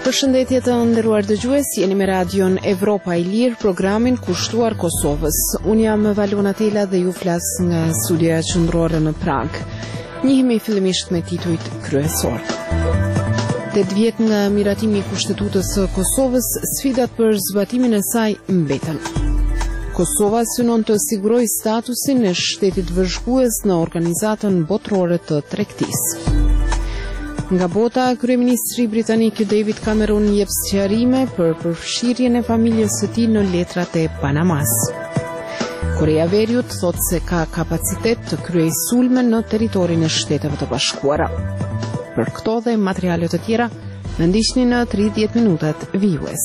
Përshëndetje të nderuar dëgjues, jeni me radion Evropa e Lirë, programin kushtuar Kosovës. Unë jam Valona Tela dhe ju flas nga studioja qendrore në Prag. Njihemi fillimisht me titujt kryesor. 8 vjet nga miratimi i Kushtetutës së Kosovës, sfidat për zbatimin e saj mbeten. Kosova synon të sigurojë statusin e shtetit vëzhgues në organizatën botërore të tregtisë. Nga bota, kryeministri britanik David Cameron jep sqarime për përfshirjen e familjes së tij në letrat e Panamas. Korea e Veriut thotë se ka kapacitet të kryejë sulme në territorin e Shteteve të Bashkuara. Për këto dhe materiale të tjera, na ndiqni në 30 minutat vijues.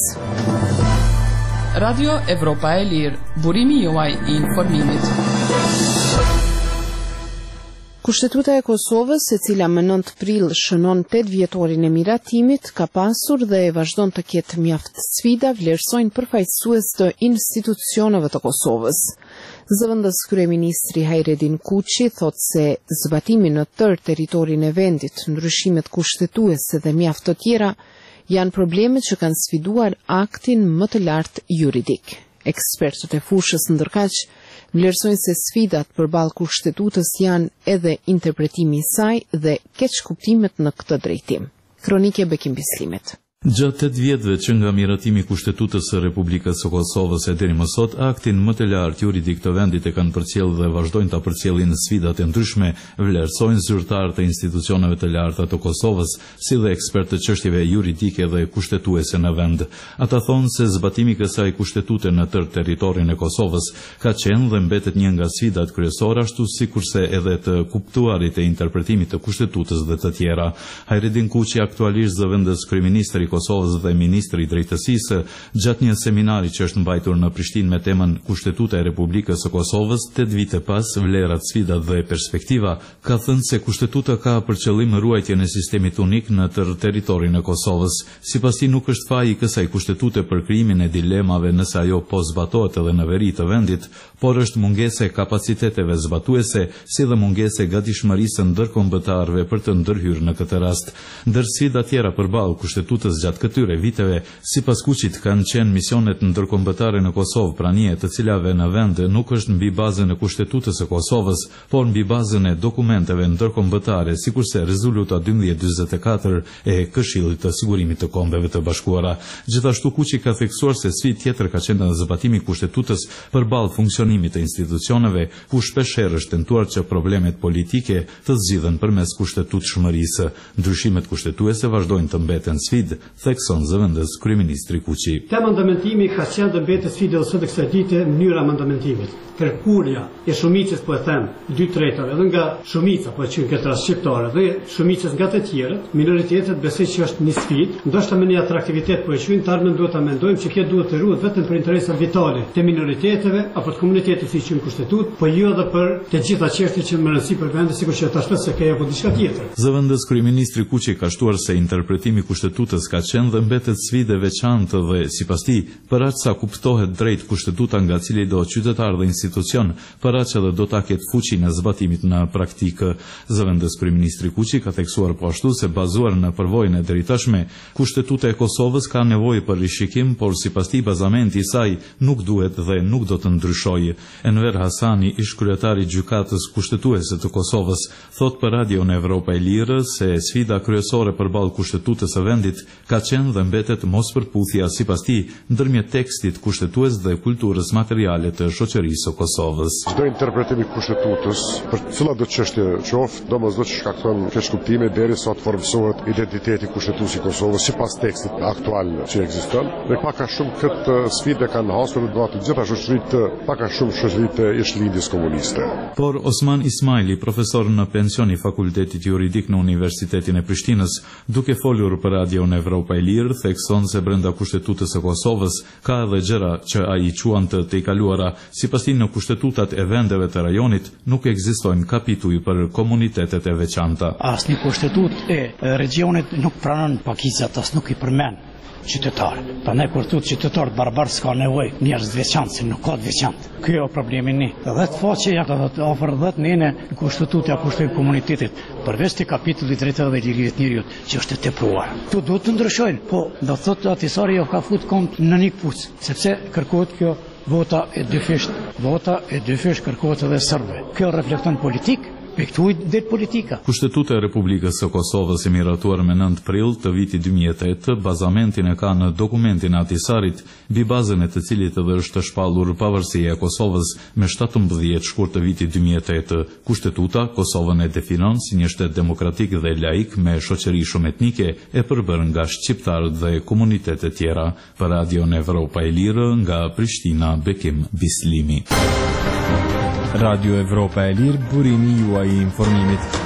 Radio Evropa e Lirë, burimi juaj i informimit. Kushtetuta e Kosovës, e cila më 9 prill shënon 8 vjetorin e miratimit, ka pasur dhe vazhdon të ketë mjaft sfida, vlerësojnë përfaqësues të institucioneve të Kosovës. Zëvendës kryeministri Hajredin Kuçi thotë se zbatimi në tërë territorin e vendit, ndryshimet kushtetuese dhe mjaft të tjera janë probleme që kanë sfiduar aktin më të lartë juridik. Ekspertët e fushës ndërkaq vlerësojnë se sfidat përballë kushtetutës janë edhe interpretimi i saj dhe keqkuptimet në këtë drejtim. Kronike Bekim Bislimet. Gjatë 8 vjetëve që nga miratimi i Kushtetutës së Republikës së Kosovës e deri më sot, aktin më të lartë juridik të vendit e kanë përcjellë dhe vazhdojnë ta përcjellin sfidat e ndryshme, vlerësojnë zyrtarë të institucioneve të larta të Kosovës, si dhe ekspertë të çështjeve juridike dhe kushtetuese në vend. Ata thonë se zbatimi i kësaj kushtetute në tërë territorin e Kosovës ka qenë dhe mbetet një nga sfidat kryesore, ashtu sikurse edhe të kuptuarit e interpretimit të kushtetutës dhe të tjera. Hajredin Kuçi, aktualisht zëvendës kryeministri Kosovës dhe ministri i drejtësisë, gjatë një seminari që është mbajtur në Prishtinë me temën Kushtetuta e Republikës së Kosovës, 8 vite pas, vlerat, sfidat dhe perspektiva, ka thënë se kushtetuta ka për qëllim ruajtjen e sistemit unik në tërë territorin e Kosovës. Sipas tij nuk është faji i kësaj kustetute për krijimin e dilemave nëse ajo po zbatohet edhe në veri të vendit, por është mungesa e kapaciteteve zbatuese, si dhe mungesa e gatishmërisë ndërkombëtarëve për të ndërhyrë në këtë rast. Ndër sfida tjera përballë kushtetutës gjatë këtyre viteve, sipas Kuçit, kanë qenë misionet ndërkombëtare në Kosovë, pranie të cilave në vend nuk është mbi bazën e Kushtetutës së Kosovës, por mbi bazën e dokumenteve ndërkombëtare, sikurse rezoluta 1244 e Këshillit të Sigurimit të Kombeve të Bashkuara. Gjithashtu Kuçi ka theksuar se sfidë tjetër ka qenë në zbatimi i Kushtetutës përballë funksionimit të institucioneve, ku shpeshherë është tentuar që problemet politike të zgjidhen përmes kushtetutshmërisë. Ndryshimet kushtetuese vazhdojnë të mbeten sfidë, thekson zëvendës kryeministri Kuçi. Tema mandamentimi ka qenë dhe mbetet sfidë edhe sot kësaj dite, mënyra mandamentimit. Kërkurja e shumicës, po e them, 2/3 edhe nga shumica, po që në këtë rast shqiptare, dhe shumicës nga të tjerët, minoritetet, besoj që është një sfidë, ndoshta me një atraktivitet, po e shujtarë duhet ta mendojmë që kjo duhet të ruhet vetëm për interesa vitale të minoriteteve apo të komunitetit si që në kushtetutë, po jo edhe për të gjitha çështjet që më rëndësi për vendin, sikur që tash se ka apo diçka tjetër. Zëvendës kryeministri Kuçi ka shtuar se interpretimi i Kushtetutës ka qenë dhe mbetet sfidë veçantë dhe sipas tij, për aq sa kuptohet drejt kushtetuta nga cili do qytetar dhe institucion, për aq edhe do ta ketë fuqinë e zbatimit në praktikë. Zëvendës kryeministri Kuçi ka theksuar po ashtu se bazuar në përvojën e deritashme, Kushtetuta e Kosovës ka nevojë për rishikim, por sipas tij bazamenti i saj nuk duhet dhe nuk do të ndryshojë. Enver Hasani, ish kryetari i gjykatës kushtetuese të Kosovës, thot për Radion Evropa e Lirë se sfida kryesore përballë kushtetutës së vendit ka qenë dhe mbetet mospërputhja sipas tij ndërmjet tekstit kushtetues dhe kulturës materiale të shoqërisë së Kosovës. Çdo interpretim i kushtetues për cilat do çështje qoftë, domosdoshmë që shkakton keqkuptime derisa të formsohet identiteti kushtetues i Kosovës sipas tekstit aktual që ekziston. Dhe pak a shumë këtë sfidë kanë hasur të gjitha shoqëritë, pak a shumë shoqëritë e ish-lindjes komuniste. Por Osman Ismaili, profesor në pension i Fakultetit Juridik në Universitetin e Prishtinës, duke folur për Radion Evropa e Lirë, thekson se brenda Kushtetutës së Kosovës ka edhe gjëra që ai quan të tejkaluara. Sipas tij, në kushtetutat e vendeve të rajonit nuk ekzistojnë kapituj për komunitetet e veçanta. Asnjë kushtetutë e regionit nuk pranon pakicat, as nuk i përmend qytetarë. Prandaj kur thotë qytetarët barbar s'ka nevojë njerëz të veçantë, se nuk ka të veçantë. Ky është problemi i 10 faqe ja ka ofër 10 nëne në kushtetutë ja kushtojnë komunitetit, përveç të kapitullit drejtave dhe lirive të njerëzit që është e tepruar. Tu duhet të ndryshojnë, po do thotë atisari jo ka fut kont në një kpuc, sepse kërkohet kjo vota e dyfish kërkohet edhe serbëve. Kjo reflekton politikë. Politika. Kushtetuta e Republikës së Kosovës e miratuar me 9 prill të vitit 2008 bazamentin e ka në dokumentin e Ahtisarit, mbi bazën e të cilit edhe është shpallur pavarësia e Kosovës me 17 shkurt të vitit 2008. Kushtetuta Kosovën e definon si një shtet demokratik dhe laik me shoqëri shumë etnike e përbërë nga shqiptarët dhe komunitete tjera. Për Radion Evropa e Lirë nga Prishtina, Bekim Bislimi. Radio Evropa e Lirë, burimi juaj i informimit.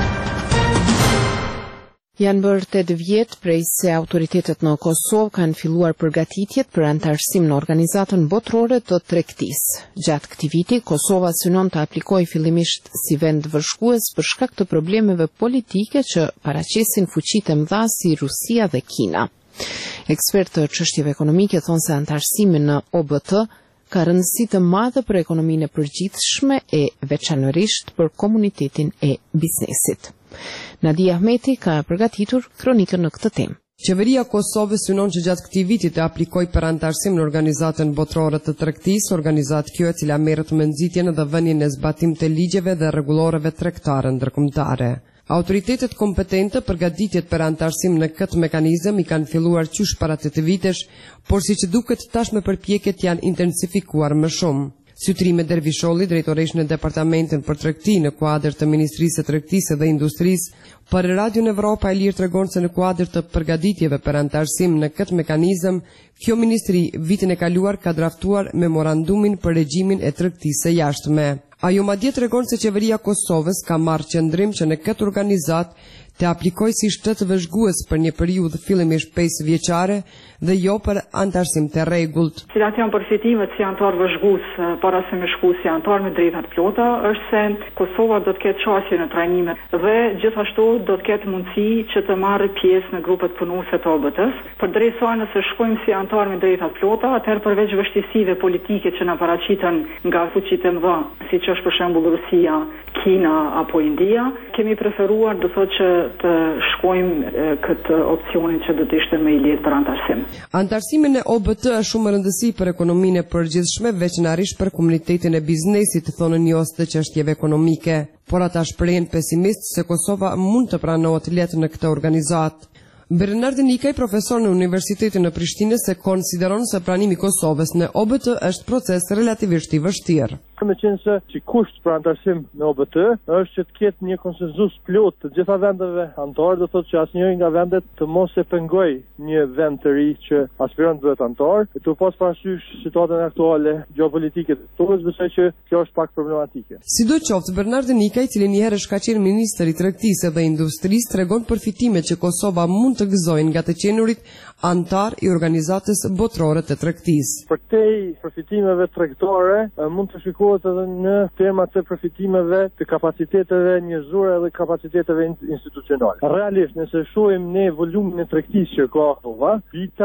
Janë bërë 8 vjet prej se autoritetet në Kosovë kanë filluar përgatitjet për antarësim në organizatën botërore të tregtisë. Gjatë këtij viti, Kosova synon të aplikojë fillimisht si vend vërshkues për shkak të problemeve politike që paraqesin fuqitë e mëdha si Rusia dhe Kina. Ekspertë të çështjeve ekonomike thonë se antarësimi në OBT ka rëndësi të madhe për ekonominë e përgjithshme e veçanërisht për komunitetin e biznesit. Nadia Ahmeti ka përgatitur kronikën në këtë temë. Qeveria Kosovës synon që gjatë këtij viti të aplikojë për antarësim në organizatën botërore të tregtisë, organizatë kjo e cila merret me nxitjen dhe vënien e zbatimit të ligjeve dhe rregulloreve tregtare ndërkombëtare. Autoritetet kompetente për gatitjet për antarësim në këtë mekanizëm i kanë filluar qysh para 8 vitesh, por siç duket tashmë përpjekjet janë intensifikuar më shumë. Sytrime Dervisholli, drejtoresh në Departamentin për Tregti në kuadër të Ministrisë së Tregtisë dhe Industrisë, për Radion Evropa e Lirë tregon se në kuadër të përgatitjeve për antarësim në këtë mekanizëm, kjo ministri vitin e kaluar ka draftuar memorandumin për regjimin e tregtisë së jashtme. Ajo madje tregon se qeveria Kosovës ka marrë qëndrim që në këtë organizat të aplikoj si shtet vëzhgues për një periudhë fillimisht 5 vjeçare dhe jo për antarësim të rregullt. Cilat janë përfitimet si antar vëzhgues para se me shku si antar me drejta të plota është se Kosova do të ketë çështje në trajnimet dhe gjithashtu do të ketë mundësi që të marrë pjesë në grupet punuese të OBT-s. Përderisa nëse shkojmë si antar me drejta të plota, atëherë përveç vështirësive politike që na paraqiten nga fuqitë e mëdha, siç është për shembull Rusia, Kina apo India, kemi preferuar do thotë që të shkojmë këtë opcionin që do të ishte më i lehtë për antarësim. Antarësimi në OBT është shumë rëndësi për ekonominë e përgjithshme, veçanërisht për komunitetin e biznesit, thonë njohës të çështjeve ekonomike, por ata shprehen pesimist se Kosova mund të pranohet lehtë në këtë organizat. Bernard Nikaj, profesor në Universitetin në Prishtinë, se konsideron se pranimi i Kosovës në OBT është proces relativisht i vështirë. Me qenë se që kusht për antarësim në OBT është që të ketë një konsenzus plot të gjitha vendeve antar, do thotë që asnjëri nga vendet të mos e pengoj një vend të ri që aspiron të bëhet antar, e të pas parasysh situatën aktuale gjeopolitike të tokës, besoj që kjo është pak problematike. Sidoqoftë, Bernard Nikaj, i cili një herë është ka qenë ministër i tregtisë dhe industrisë, tregon përfitimet që Kosova mund të gëzojnë nga të qenurit antar i organizatës botërore të tregtisë. Për te përfitimeve tregtare mund të shikohet edhe në temat të përfitimeve të kapaciteteve njerëzore dhe kapaciteteve institucionale. Realisht, nëse shohim ne volumin e tregtisë që ka Kosova,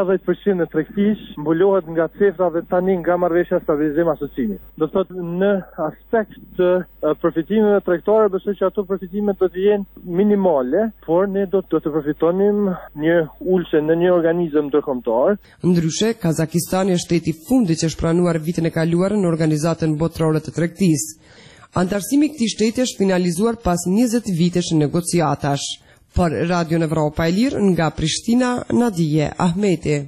80% e tregtisë mbulohet nga cifra dhe tani nga marrëveshja stabilizim asociimi. Do thotë në aspekt të përfitimeve tregtare, besoj që ato përfitimet do të jenë minimale, por ne do të përfitonim një ulse në një organizëm ndërkombëtar. Ndryshe, Kazakistani është shteti i fundit që është pranuar vitin e kaluar në organizatën botërore të tregtisë. Antarësimi i këtij shteti është finalizuar pas 20 vitesh negociatash. Për Radion Evropa e Lirë nga Prishtina, Nadije Ahmeti.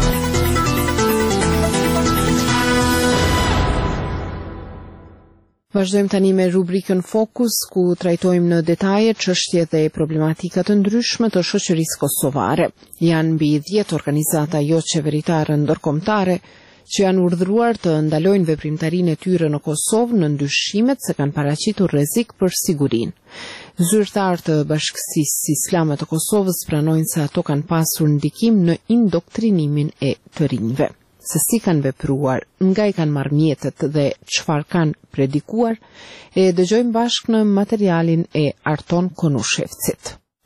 Vazhdojmë tani me rubrikën Fokus, ku trajtojmë në detaje çështje dhe problematika të ndryshme të shoqërisë kosovare. Janë mbi 10 organizata jo qeveritare ndërkombëtare që janë urdhëruar të ndalojnë veprimtarinë e tyre në Kosovë në ndyshimet se kanë paraqitur rrezik për sigurinë. Zyrtarë të Bashkësisë Islame të Kosovës pranojnë se ato kanë pasur ndikim në indoktrinimin e të rinjve. Se si kanë vepruar, nga i kanë marrë mjetet dhe çfarë kanë predikuar, e dëgjojmë bashkë në materialin e Arton Konushevcit.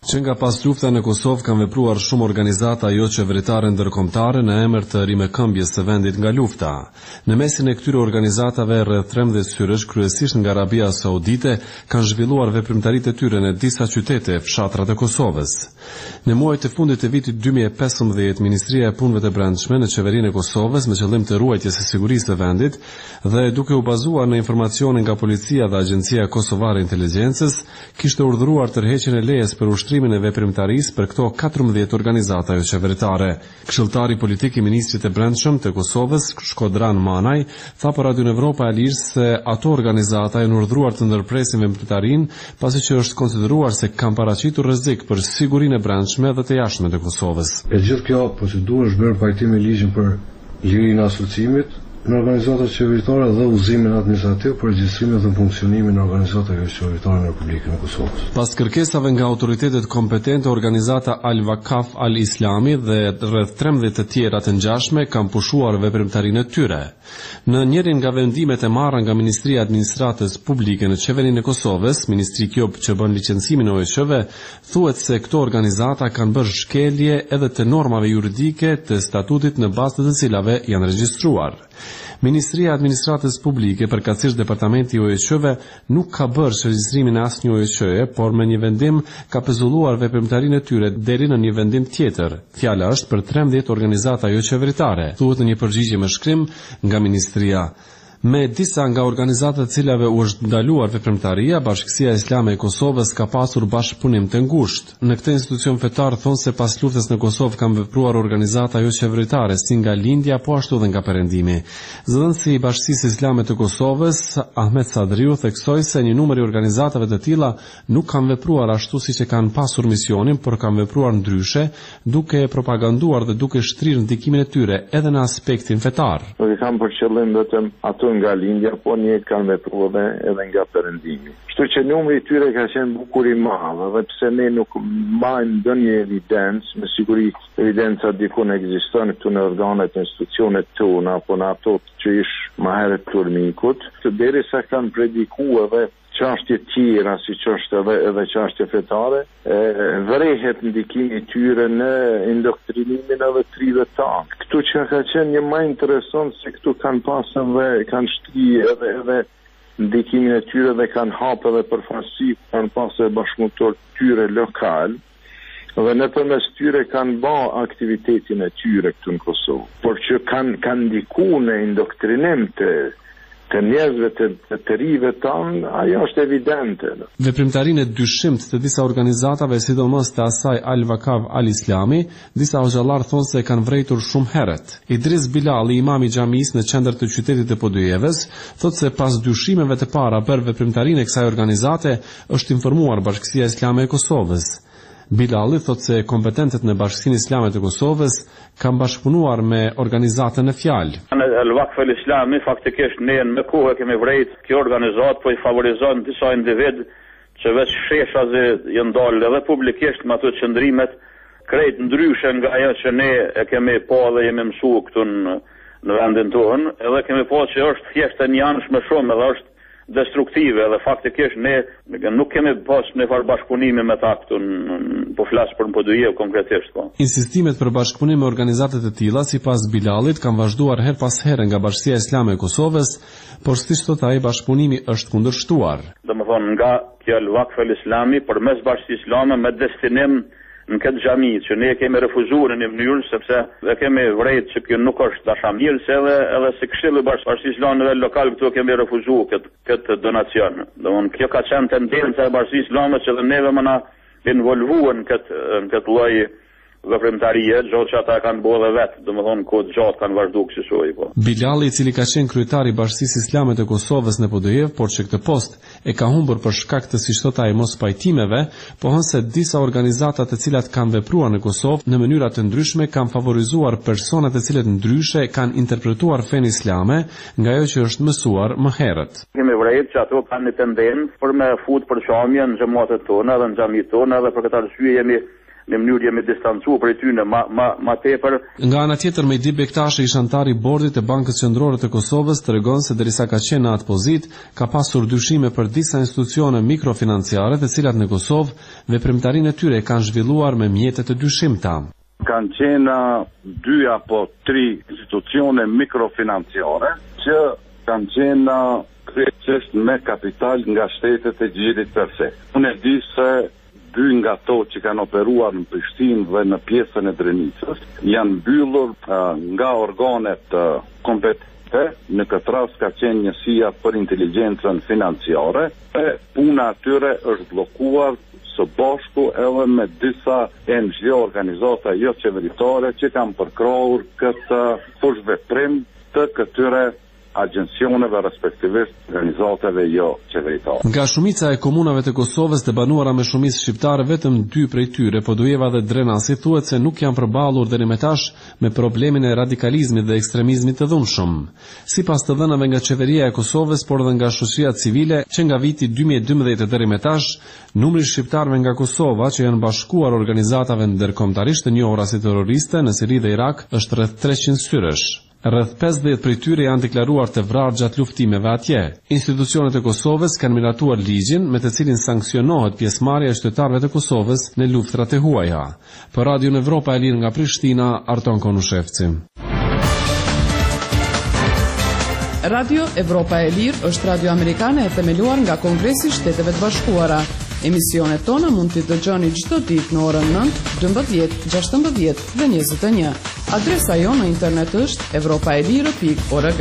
Që nga pas lufta në Kosovë kanë vepruar shumë organizata jo qeveritare ndërkombëtare në emër të rimëkëmbjes së vendit nga lufta. Në mesin e këtyre organizatave rreth 13 syresh, kryesisht nga Arabia Saudite, kanë zhvilluar veprimtaritë e tyre në disa qytete e fshatrat e Kosovës. Në muajt e fundit të vitit 2015, Ministria e Punëve të Brendshme në qeverinë e Kosovës, me qëllim të ruajtjes së sigurisë së vendit dhe duke u bazuar në informacione nga policia dhe Agjencia Kosovare e Inteligjencës, kishte urdhëruar tërheqjen e lejes për ushtrimin e veprimtarisë për këto 14 organizata jo qeveritare. Këshilltari politik i Ministrit të Brendshëm të Kosovës, Shkodran Manaj, tha për Radio Evropa e Lirë se ato organizata janë urdhëruar të ndërpresin veprimtarinë pasi që është konsideruar se kanë paraqitur rrezik për sigurinë e brendshme dhe të jashtme të Kosovës. E gjithë kjo procedurë është bërë pajtim me ligjin për lirinë e asociimit në organizatat qeveritare dhe udhëzimin administrativ për regjistrimin dhe funksionimin e organizatave jo qeveritare në Republikën e Kosovës. Pas kërkesave nga autoritetet kompetente, organizata Al-Wakaf Al-Islami dhe rreth 13 të tjera të ngjashme kanë pushuar veprimtarinë e tyre. Në njërin nga vendimet e marra nga Ministria e Administratës Publike në qeverinë e Kosovës, Ministri kjo që bën licencimin e OSH-ve, thuhet se këto organizata kanë bërë shkelje edhe të normave juridike të statutit në bazë të cilave janë regjistruar. Ministria e Administratës Publike, përkatësisht Departamenti i OSH-ve, nuk ka bërë regjistrimin e asnjë OSH-e, por me një vendim ka pezulluar veprimtarinë e tyre deri në një vendim tjetër. Fjala është për 13 organizata jo qeveritare, thuhet në një përgjigje me shkrim nga Ministria. Me disa nga organizatat cilave u është ndaluar veprimtaria, Bashkësia Islame e Kosovës ka pasur bashkëpunim të ngushtë. Në këtë institucion fetar thonë se pas luftës në Kosovë kanë vepruar organizata jo qeveritare si nga lindja po ashtu dhe nga perëndimi. Zëdhënësi i Bashkësisë Islame të Kosovës, Ahmet Sadriu, theksoi se një numër i organizatave të tilla nuk kanë vepruar ashtu siç e kanë pasur misionin, por kanë vepruar ndryshe, duke propaganduar dhe duke shtrirë ndikimin e tyre edhe në aspektin fetar. Nuk kanë për qëllim vetëm ato nga lindja, po një kanë vepruar edhe nga perëndimi. Kështu që numri i tyre ka qenë bukur i madh, dhe pse ne nuk majmë ndonjë evidencë, me siguri evidenca diku ekziston këtu në organet e institucionet tona, apo në ato që ish më herët turmikut, derisa kanë predikuar edhe çështje tjera, si që është edhe çështje fetare, vrehet ndikimi i tyre në indoktrinimin edhe trive tanë. Këtu që ka qenë një më interesant se këtu kanë pasën dhe kanë shtri edhe ndikimin e tyre dhe kanë hapë edhe përfaqësi, kanë pasë bashkëpunëtor tyre lokal, dhe në përmes tyre kanë ba aktivitetin e tyre këtu në Kosovë, por që kanë ndiku në indoktrinim të njerëzve të rive tanë, ajo është evidente. Veprimtarinë e dyshimt të disa organizatave, sidomos të asaj Al-Wakaf Al-Islami, disa hoxhallar thonë se kanë vrejtur shumë herët. Idris Bilali, imam i xhamisë në qendër të qytetit të Podujevës, thotë se pas dyshimeve të para për veprimtarinë e kësaj organizate, është informuar Bashkësia Islame e Kosovës. Bilali thotë se kompetentët në Bashkësinë Islame të Kosovës kanë bashkëpunuar me organizatën e fjalë. Al-Wakaf Al-Islami faktikisht ne në kohë kemi vrejt kjo organizatë, po i favorizon disa individ që veç sheshazi janë dalë edhe publikisht me ato qëndrimet krejt ndryshe nga ajo që ne e kemi pa dhe jemi mësu këtu në vendin tonë, edhe kemi pa që është thjesht e njanshme shumë edhe është destruktive, dhe faktikisht ne nuk kemi pas në farë bashkëpunimi me ta këtu, po flas për në Podujev konkretisht. Po. Insistimet për bashkëpunim me organizatet e tilla, sipas Bilalit, kanë vazhduar her pas here nga Bashkia Islame e Kosovës, por siç thotë ai, bashkëpunimi është kundërshtuar. Domethënë nga kjo Al-Wakaf Al-Islami përmes Bashkisë Islame me destinim në këtë xhami që ne kemi refuzuar në një mënyrë sepse ne kemi vrejt që kjo nuk është dashamirëse edhe se Këshilli i Bashkisë Islame lokal këtu kemi refuzuar këtë donacion. Domthonë kjo ka qenë tendenca e Bashkisë Islame që dhe neve më na involvuan në këtë lloj veprimtarie, gjatë që ata kanë bërë dhe vetë, domethënë kohë gjatë kanë vazhduar kësaj po. Bilali, i cili ka qenë kryetari i Bashkisë Islame të Kosovës në Podujev, por që këtë post e ka humbur për shkak të siç thotë ai mospajtimeve, pohon se disa organizata të cilat kanë vepruar në Kosovë në mënyra të ndryshme kanë favorizuar persona të cilët ndryshe kanë interpretuar fenë islame nga ajo që është mësuar më herët. Kemi vërejt që ato kanë një tendencë për me fut përçamje në xhamatet tona dhe në xhamitë tona, dhe për këtë arsye jemi në mënyrë jemi distancuar prej tyre ma tepër. Nga ana tjetër, Mejdi Bektashi, ish antar i bordit të Bankës Qendrore të Kosovës, tregon se derisa ka qenë në atë pozitë, ka pasur dyshime për disa institucione mikrofinanciare, të cilat në Kosovë veprimtarinë e tyre kanë zhvilluar me mjete të dyshimta. Kanë qenë 2 apo 3 institucione mikrofinanciare që kanë qenë krejtësisht me kapital nga shtetet e gjirit përse. Unë e di se 2 nga to që kanë operuar në Prishtinë dhe në pjesën e Drenicës janë mbyllur nga organet kompetente. Në këtë rast ka qenë njësia për inteligjencën financiare e puna atyre është bllokuar së bashku edhe me disa NGO, organizata jo qeveritare që kanë përkrahur këtë fushveprim të këtyre agjencioneve respektivisht organizatave jo qeveritare. Nga shumica e komunave të Kosovës të banuara me shumicë shqiptare, vetëm 2 prej tyre, Podujeva dhe Drenasi, thuhet se nuk janë përballur deri më tash me problemin e radikalizmit dhe ekstremizmit të dhunshëm. Sipas të dhënave nga qeveria e Kosovës, por edhe nga shoqëria civile, që nga viti 2012 deri më tash, numri i shqiptarëve nga Kosova që janë bashkuar organizatave ndërkombëtarisht të njohura si terroriste në Siri dhe Irak është rreth 300 syresh. Rreth 50 prej tyre janë deklaruar të vrarë gjatë luftimeve atje. Institucionet e Kosovës kanë miratuar ligjin me të cilin sankcionohet pjesëmarrja e qytetarëve të Kosovës në luftrat e huaja. Për Radion Evropa e Lirë nga Prishtina, Arton Konushevci. Radio Evropa e Lirë është radio amerikane e themeluar nga Kongresi i Shteteve të Bashkuara. Emisionet tona mund t'i dëgjoni çdo ditë në orën 9, 12, 16 dhe 21. Adresa jonë në internet është evropaelire.org.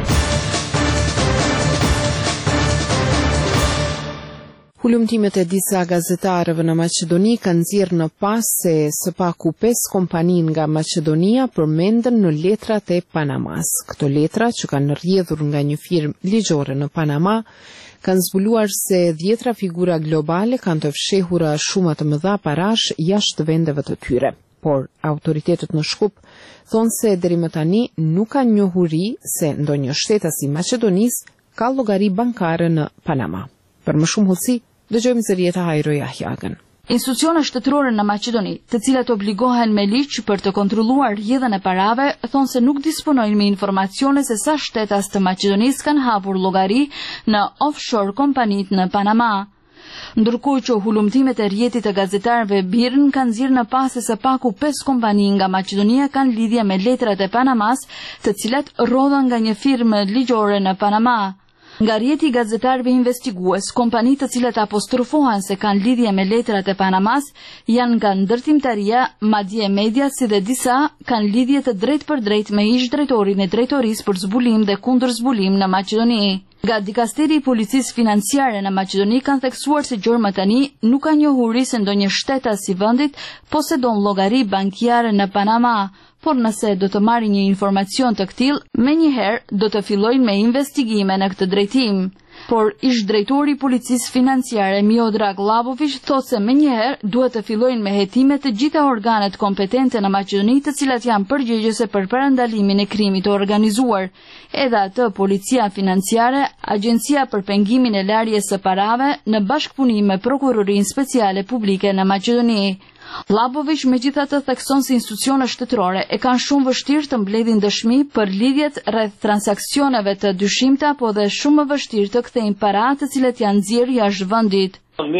Hulumtimet e disa gazetarëve në Maqedoni kanë nxjerrë në pas se së paku 5 kompani nga Maqedonia përmenden në letrat e Panamas. Këto letra, që kanë rrjedhur nga një firmë ligjore në Panama, kanë zbuluar se 10 figura globale kanë të fshehura shumë të mëdha parash jashtë vendeve të tyre. Por autoritetet në Shkup thonë se deri më tani nuk kanë njohuri se ndonjë shtetës i Maqedonisë ka llogari bankare në Panama. Për më shumë hollësi, dëgjojmë Zërieta Hajro Jahjagën. Institucione shtetërore në Maqedoni, të cilat obligohen me ligj për të kontrolluar rrjedhën e parave, thonë se nuk disponojnë me informacione se sa shtetas të Maqedonisë kanë hapur llogari në offshore kompanitë në Panama. Ndërkohë që hulumtimet e rrjetit të gazetarëve Birn kanë nxjerrë në pas se së paku 5 kompani nga Maqedonia kanë lidhje me letrat e Panamas, të cilat rrodhen nga një firmë ligjore në Panama. Nga rrjeti i gazetarëve investigues, kompanitë të cilat apostrofohen se kanë lidhje me letrat e Panamas janë nga ndërtimtaria, madje media, si dhe disa kanë lidhje të drejtë për drejtë me ish drejtorin e drejtorisë për zbulim dhe kundër zbulim në Maqedoni. Nga dikasteri i policisë financiare në Maqedoni kanë theksuar se gjërmë tani nuk ka njohuri se ndonjë shtetas i vendit posedon llogari bankare në Panama, por nëse do të marrë një informacion të këtill, menjëherë do të fillojnë me investigime në këtë drejtim. Por ish drejtori i policisë financiare Miodrag Labović thotë se menjëherë duhet të fillojnë me hetime të gjitha organet kompetente në Maqedoni, të cilat janë përgjegjëse për parandalimin e krimit të organizuar, edhe atë policia financiare, Agjencia për pengimin e larjes së parave në bashkëpunim me Prokurorinë Speciale Publike në Maqedoni. Labović megjithatë thekson se institucionet shtetërore e kanë shumë vështirë të mbledhin dëshmi për lidhjet rreth transaksioneve të dyshimta, po dhe shumë më vështirë të kthejnë para të cilat janë nxjerrë jashtë vendit.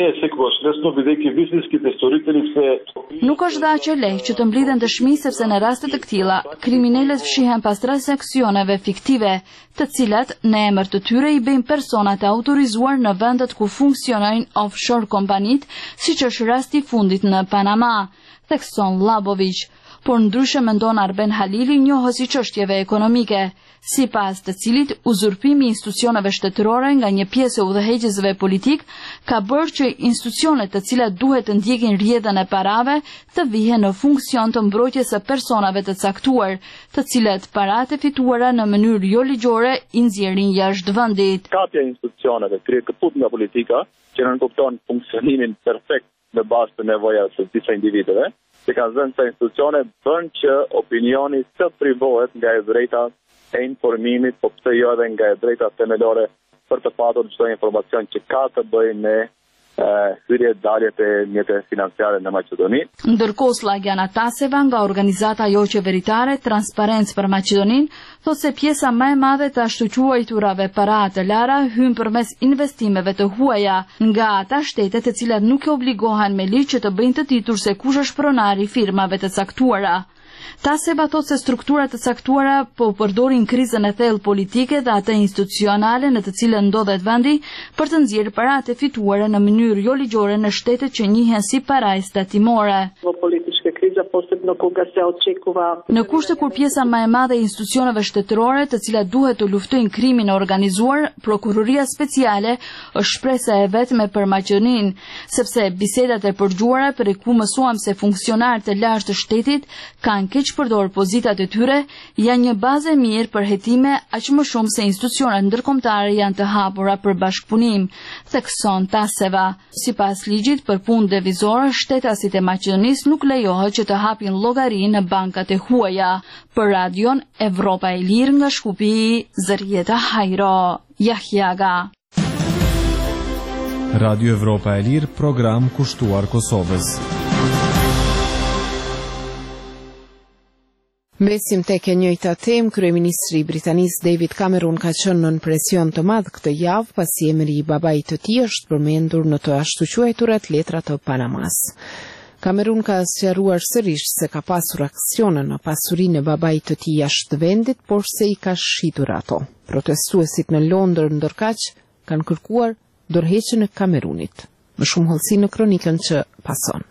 Nuk është dhe aq e lehtë që të mblidhen dëshmi, sepse në raste të këtilla kriminalët fshihen pas transaksioneve fiktive, të cilat në emër të tyre i bëjnë personat e autorizuar në vendet ku funksionojnë offshore kompanitë, siç është rasti i fundit në Panama, thekson Labović. Por ndryshe mendon Arben Halili, njohës i çështjeve ekonomike, sipas të cilit uzurpimi i institucioneve shtetërore nga një pjesë e udhëheqësve politik ka bërë që institucionet të cilat duhet të ndjekin rrjedhën e parave të vihen në funksion të mbrojtjes së personave të caktuar, të cilat paratë e fituara në mënyrë jo ligjore i nxjerrin jashtë vendit. Kapja e institucioneve krije kaput nga politika, që nuk kupton funksionimin perfekt në bazë të nevojave të disa individëve, që kanë zënë se institucione bën që opinioni të privohet nga e drejta e informimit, po pse jo edhe nga e drejta themelore për të patur çdo informacion që ka të bëjë me hyrje daljet e mjeteve financiare në Maqedoni. Ndërkohë Slagjana Taseva nga organizata jo qeveritare Transparencë për Maqedoninë thotë se pjesa më e madhe të ashtu quajturave para të lara hyn përmes investimeve të huaja nga ata shtete të cilat nuk e obligohen me ligj që të bëjnë të ditur se kush është pronari i firmave të caktuara. Taseva thotë se strukturat të caktuara po përdorin krizën e thellë politike dhe atë institucionale në të cilën ndodhet vendi për të nxjerrë paratë e fituara në mënyrë jo ligjore në shtetet që njihen si paraj statimore. Në kushte kur pjesa më e madhe e institucioneve shtetërore të cilat duhet të luftojnë krimin e organizuar, prokuroria speciale është shpresa e vetme për Maqedoninë, sepse bisedat e përgjuara për ku mësuam se funksionarët e lartë të shtetit kanë keq përdor pozitat e tyre, janë një bazë e mirë për hetime aq më shumë se institucionet ndërkombëtare janë të hapura për bashkëpunim, thekson Taseva. Sipas ligjit për punë devizore, shtetasit e Maqedonisë nuk lejohet që të hapin llogari në bankat e huaja. Për Radion Evropa e Lirë nga Shkupi, Zërjeta Hajro, Jahjaga. Radio Evropa e Lirë, program kushtuar Kosovës. Mbesim tek e njëjta temë, kryeministri britanis David Cameron ka qenë nën presion të madh këtë javë pasi emri i babait të tij është përmendur në të ashtu quajturat letra të Panamas. Cameron ka sqaruar sërish se ka pasur aksione në pasurinë e babait të tij jashtë vendit, por se i ka shitur ato. Protestuesit në Londër ndërkaq kanë kërkuar dorëheqjen e Cameronit. Më shumë hollësi në kronikën që pason.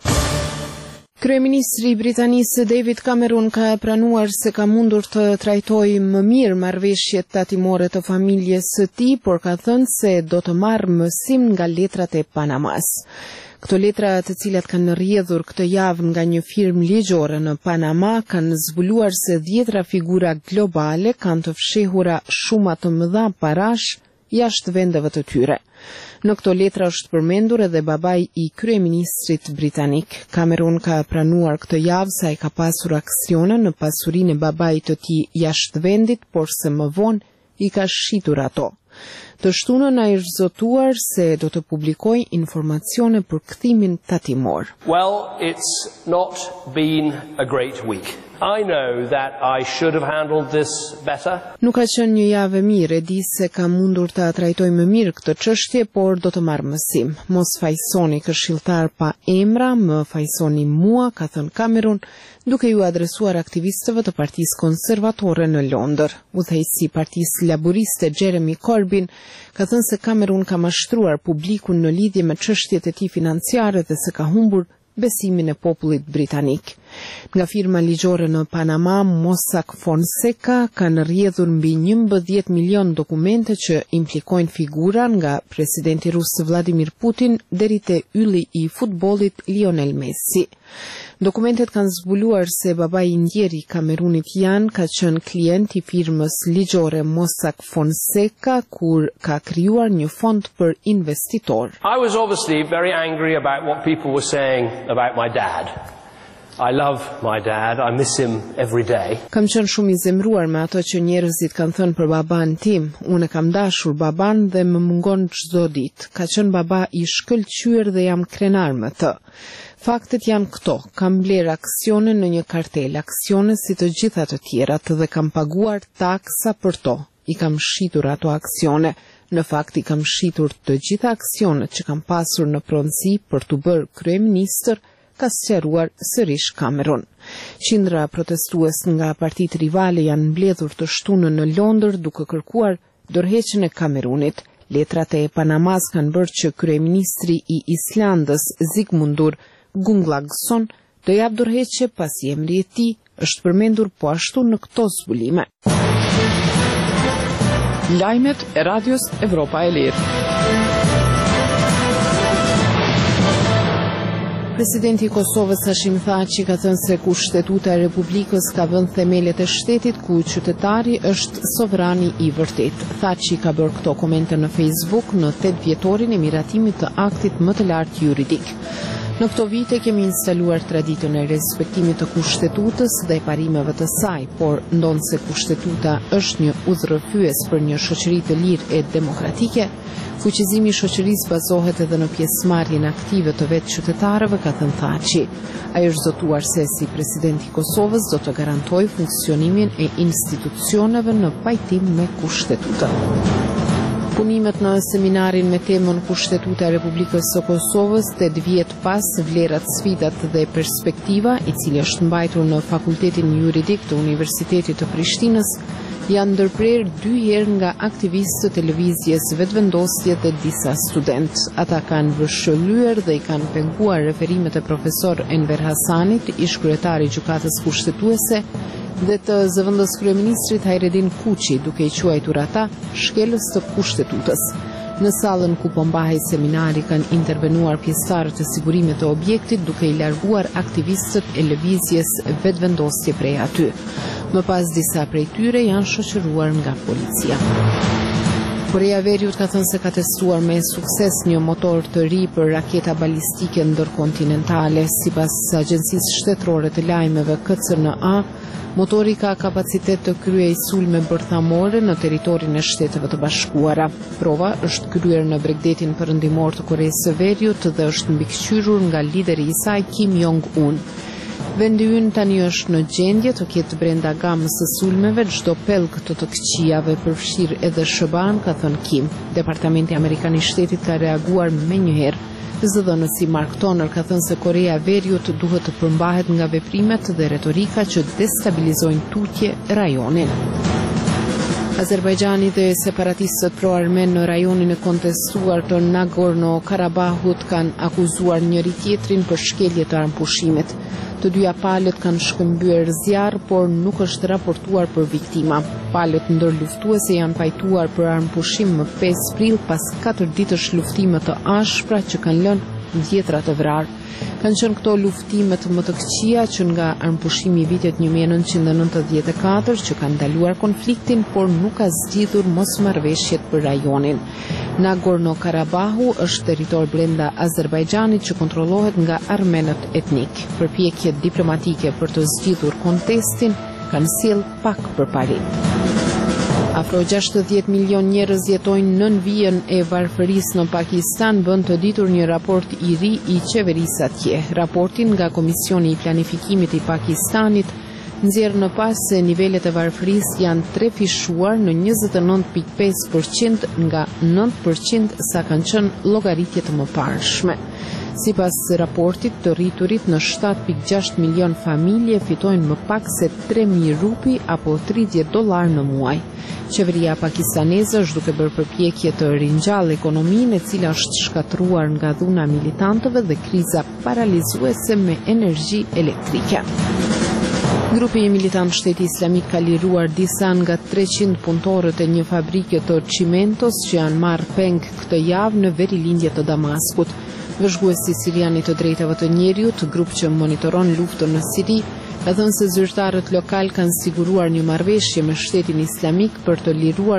Kryeministri britanisë David Cameron ka pranuar se ka mundur të trajtojë më mirë marrëveshjet tatimore të familjes së tij, por ka thënë se do të marrë mësim nga letrat e Panamas. Këto letra, të cilat kanë rrjedhur këtë javë nga një firmë ligjore në Panama, kanë zbuluar se 10 figura globale kanë të fshehura shuma të mëdha parash jashtë vendeve të tyre. Në këto letra është përmendur edhe babai i kryeministrit britanik. Cameron ka pranuar këtë javë se ai ka pasur aksione në pasurinë e babait të tij jashtë vendit, por se më vonë i ka shitur ato. Të shtunën ai është zotuar se do të publikojë informacione për kthimin tatimor. Well, it's not been a great week. I know that I should have handled this better. Nuk ka qenë një javë e mirë, e di se kam mundur ta trajtoj më mirë këtë çështje, por do të marr mësim. Mos fajsoni këshilltar pa emra, më fajsoni mua, ka thënë Cameron, duke ju adresuar aktivistëve të Partisë Konservatore në Londër. Udhëheqësi i Partisë Laboriste Jeremy Corbyn ka thënë se Cameron ka mashtruar publikun në lidhje me çështjet e tij financiare dhe se ka humbur besimin e popullit britanik. Nga firma ligjore në Panama, Mossack Fonseca kanë rrjedhur mbi 11 milion dokumente që implikojnë figura nga presidenti rus Vladimir Putin deri te ylli i futbollit Lionel Messi. Dokumentet kanë zbuluar se babai i ndjeri i Kamerunit ka qenë klient i firmës ligjore Mossack Fonseca kur ka krijuar një fond për investitor. I was obviously very angry about what people were saying about my dad. I love my dad, I miss him every day. Kam qenë shumë i zemruar me ato që njerëzit kanë thënë për baban tim. Unë kam dashur baban dhe më mungon çdo ditë. Ka qenë baba i shkëlqyer dhe jam krenar me të. Faktet janë këto, kam bler aksione në një kartel, aksione si të gjitha të tjerat dhe kam paguar taksa për to. I kam shitur ato aksione. Në fakt i kam shitur të gjitha aksionet që kam pasur në pronësi për të bërë kryeministër, ka sqaruar sërish Cameron. Qindra protestues nga partitë rivale janë mbledhur të shtunën në Londër duke kërkuar dorëheqjen e Cameronit. Letrat e Panamas kanë bërë që kryeministri i Islandës Sigmundur Gunnlaugsson do jap dorëheqje pasi emri i tij është përmendur po ashtu në këto zbulime. Lajmet e Radios Evropa e Lirë. Presidenti i Kosovës Hashim Thaçi ka thënë se Kushtetuta e Republikës ka vënë themelet e shtetit ku qytetari është sovrani i vërtet. Thaçi ka bërë këto komente në Facebook në 8 vjetorin e miratimit të aktit më të lartë juridik. Në këto vite kemi instaluar traditën e respektimit të kushtetutës dhe parimeve të saj, por ndonë se kushtetuta është një udhërrëfyes për një shoqëri të lirë e demokratike, fuqizimi i shoqërisë bazohet edhe në pjesëmarrjen aktive të vetë qytetarëve, ka thënë Thaçi. Ai është zotuar se si presidenti i Kosovës do të garantojë funksionimin e institucioneve në pajtim me kushtetutën. Punimet në seminarin me temën Kushtetuta e Republikës së Kosovës 8 vjet pas, vlerat, sfidat dhe perspektiva, i cili është mbajtur në Fakultetin Juridik të Universitetit të Prishtinës, janë ndërprer 2 herë nga aktivistët e lëvizjes Vetëvendosje dhe disa studentë. Ata kanë vëshëllyer dhe i kanë penguar referimet e profesor Enver Hasanit, ish kryetari i gjykatës kushtetuese, dhe të zëvendës kryeministrit Hajredin Kuçi, duke i quajtur ata shkelës të kushtetutës. Në sallën ku po mbahej seminari kanë intervenuar pjesëtarët e sigurimit të objektit, duke i larguar aktivistët e lëvizjes Vetëvendosje prej aty. Më pas disa prej tyre janë shoqëruar nga policia. Korea e Veriut ka thënë se ka testuar me sukses një motor të ri për raketa balistike ndërkontinentale. Sipas agjencisë shtetërore të lajmeve KCNA, motori ka kapacitet të kryej sulme bërthamore në territorin e Shteteve të Bashkuara. Prova është kryer në Bregdetin perëndimor të Koreas së Veriut dhe është mbikëqyrur nga lideri i saj Kim Jong-un. Vendi ynë tani është në gjendje të ketë brenda gamës së sulmeve çdo pellg të këqijave, përfshirë edhe SHBA-n, ka thënë Kim. Departamenti Amerikan i Shtetit ka reaguar menjëherë. Zëdhënësi Mark Toner ka thënë se Korea e Veriut duhet të përmbahet nga veprimet dhe retorika që destabilizojnë tutje rajonin. Azerbajxhani dhe separatistët pro-armen në rajonin e kontestuar të Nagorno-Karabahut kanë akuzuar njëri tjetrin për shkelje të armpushimit. Të dyja palët kanë shkëmbyer zjarr, por nuk është raportuar për viktima. Palët ndërluftuese janë pajtuar për armpushim më 5 prill pas 4 ditësh luftime të ashpra që kanë lënë dhjetra të vrarë. Kanë qenë këto luftimet më të këqija që nga armpushimi i vitit 1994 që kanë ndaluar konfliktin, por nuk ka zgjidhur mosmarrveshjet për rajonin. Nagorno-Karabahu është territor brenda Azerbajxhanit që kontrollohet nga armenët etnik. Përpjekjet diplomatike për të zgjidhur kontestin kanë sjell pak përparim. Afro 60 milion njerëz jetojnë nën vijën e varfërisë në Pakistan, bën të ditur një raport i ri i qeverisë atje. Raportin nga Komisioni i Planifikimit i Pakistanit nxjerr në pas se nivelet e varfërisë janë trefishuar në 29.5% nga 9% sa kanë qenë llogaritjet e mëparshme. Sipas raportit, të rriturit në 7.6 milion familje fitojnë më pak se 3.000 rupi apo $30 në muaj. Qeveria pakistaneze është duke bërë përpjekje të ringjallë ekonominë, e cila është shkatruar nga dhuna militantëve dhe kriza paralizuese me energji elektrike. Grupi i militant Shteti Islamik ka liruar disa nga 300 punëtorët e një fabrike të çimentos që janë marrë peng këtë javë në verilindje të Damaskut. Vëzhguesi siriani të drejtave të njerëzit, grup që monitoron luftën në Siri, ka thënë se zyrtarët lokal kanë siguruar një marrëveshje me Shtetin Islamik për të liruar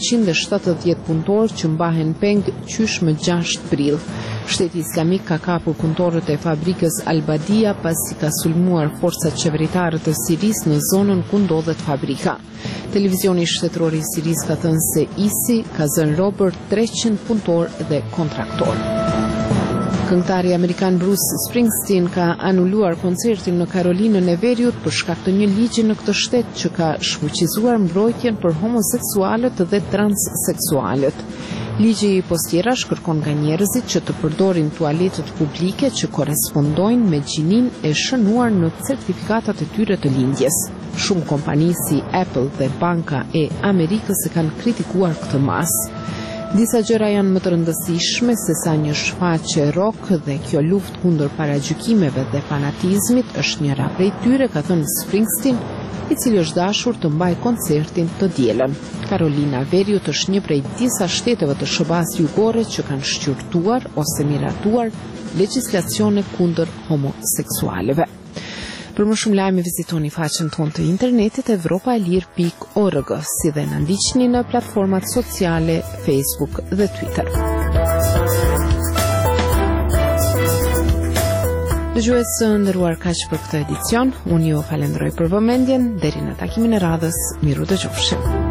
170 punëtorë që mbahen peng qysh më 6 prill. Shteti Islamik ka kapur punëtorët e fabrikës Al-Badia pasi ka sulmuar forcat qeveritare të Sirisë në zonën ku ndodhet fabrika. Televizioni shtetëror i Sirisë ka thënë se ISI ka zënë robër 300 punëtorë dhe kontraktorë. Këngëtari amerikan Bruce Springsteen ka anuluar koncertin në Karolinën e Veriut për shkak të një ligji në këtë shtet që ka shfuqizuar mbrojtjen për homoseksualët dhe transseksualët. Ligji i postjerash kërkon nga njerëzit që të përdorin tualetet publike që korespondojnë me gjininë e shënuar në certifikatat e tyre të lindjes. Shumë kompani si Apple dhe Banka e Amerikës e kanë kritikuar këtë masë. Disa gjëra janë më të rëndësishme se sa një shfaqje rock dhe kjo luftë kundër paragjykimeve dhe fanatizmit është njëra prej tyre, ka thënë Springsteen, i cili është dashur të mbajë koncertin të dielën. Karolina e Veriut është një prej disa shteteve të SHBA-s jugore që kanë shqyrtuar ose miratuar legjislacione kundër homoseksualëve. Për më shumë lajme vizitoni faqen tonë të internetit evropaelir.org, si dhe na ndiqni në platformat sociale Facebook dhe Twitter. Dëgjues së nderuar, kaq për këtë edicion. Unë ju falenderoj për vëmendjen. Deri në takimin e radhës, miru dëgjofshim.